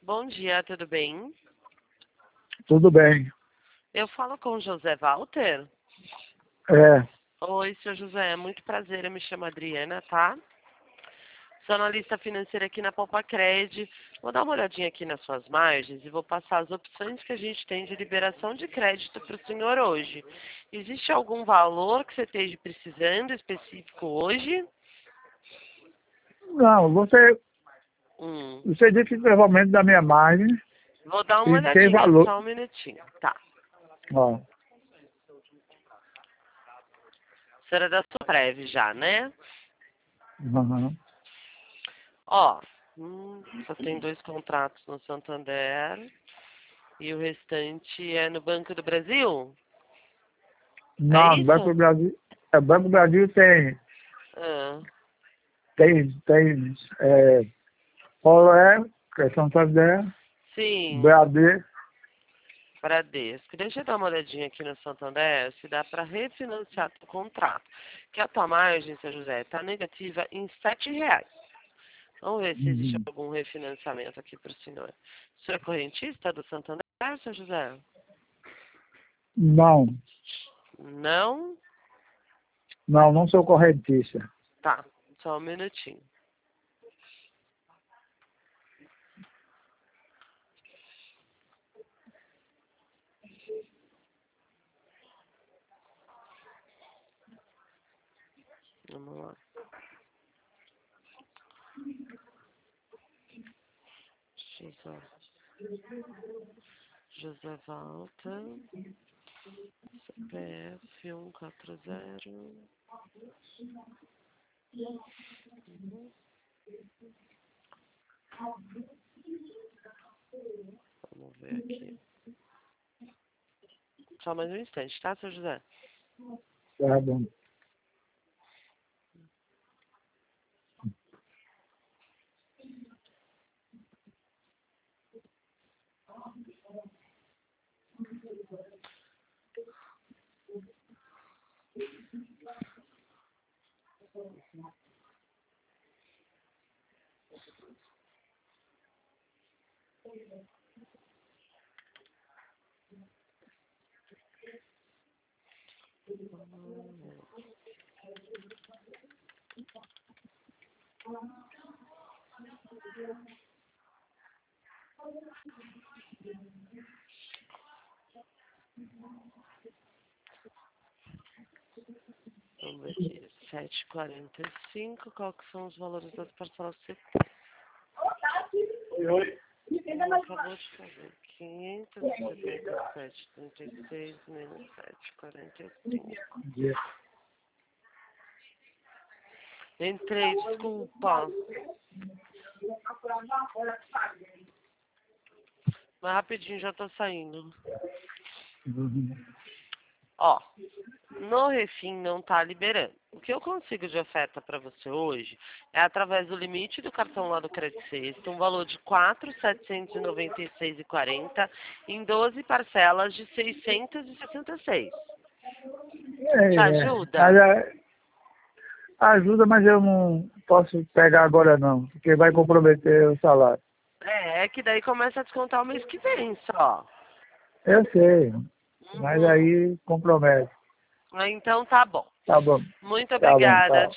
Bom dia, tudo bem? Tudo bem. Eu falo com o José Walter. É, Oi, seu José, é muito prazer, eu me chamo Adriana, tá? Sou analista financeira aqui na Poupa-Cred. Vou dar uma olhadinha aqui nas suas margens e vou passar as opções que a gente tem de liberação de crédito para o senhor hoje. Existe algum valor que você esteja precisando específico hoje? não, você disse que provavelmente da minha margem Vou dar uma e tem olhadinha, valor. só um minutinho. Tá. Ó, A senhora é da Suprev já, né? uhum. Ó, só tem 2 contratos no Santander e o restante é no Banco do Brasil? É Não, Banco do isso? Brasil. Banco do Brasil Ah, tem Polo, que é Santander, sim, BAD. Bradesco. Deixa eu dar uma olhadinha aqui no Santander se dá para refinanciar o contrato. Que a tua margem, seu José, está negativa em R$ 7. Vamos ver se existe Uhum. algum refinanciamento aqui para o senhor. O senhor é correntista do Santander, seu José? Não, Não? não sou correntista. Tá, só um minutinho. Vamos lá. José, José Walter, CPF 140. Vamos ver aqui. Só mais um instante, tá, seu José? Tá bom. Vamos ver aqui. 7,45. Qual que são os valores das parcelas que você Oi. acabou de fazer? 577,36 menos 7,45. Entrei, desculpa. Mas rapidinho já tô saindo. Uhum. Ó, no Refim não tá liberando. O que eu consigo de oferta para você hoje é através do limite do cartão lá do Credit Sexta, um valor de R$ 4.796,40 em 12 parcelas de 666. Te ajuda? Ajuda, mas eu não posso pegar agora não, porque vai comprometer o salário. É que daí começa a descontar o mês que vem só. Eu sei, mas Uhum. aí compromete. Então tá bom. Tá bom, Muito tá bom, obrigada. tá.